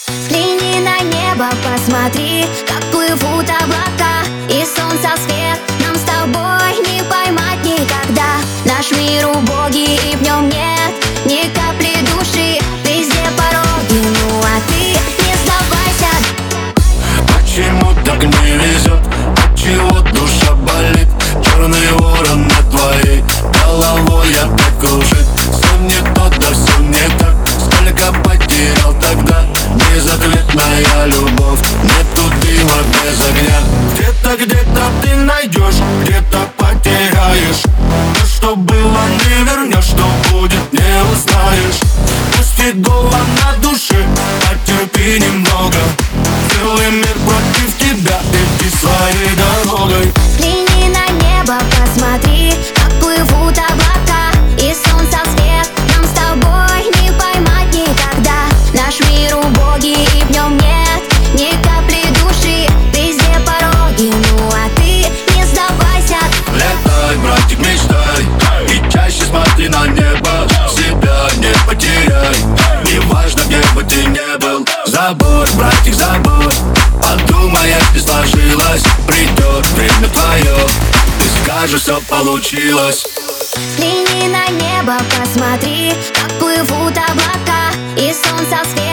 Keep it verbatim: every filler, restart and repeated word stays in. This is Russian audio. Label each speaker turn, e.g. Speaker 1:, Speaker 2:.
Speaker 1: Взгляни на небо, посмотри, как плывут облака. И солнца свет нам с тобой не поймать никогда. Наш мир убогий, и в нем нет ни капли души. Везде пороги, ну а ты не сдавайся.
Speaker 2: Почему так не везет? Отчего душа болит? Черный ворон над твоей головой опять кружит. Все не то, да все не так. Сколько потерял тогда? Безответная любовь. Нету дыма без огня. Где-то, где-то ты найдешь, где-то потеряешь. То, что было, не вернешь, что будет, не узнаешь. Пусть и голо на душе, потерпи немного. Целый мир против тебя, иди своей дорогой.
Speaker 1: Взгляни на небо, посмотри, как плывут облака. И солнца свет нам с тобой не поймать никогда. Наш мир убогий, и в нем нет ни капли души. Везде пороги, ну а ты не сдавайся.
Speaker 2: Летай, братик, мечтай, и чаще смотри на небо. Себя не потеряй, неважно, где бы ты ни был. Забудь, братик, забудь. Подумай, если сложилось, придет время твое, и скажешь, все получилось.
Speaker 1: Взгляни на небо, посмотри, как плывут облака. И солнца свет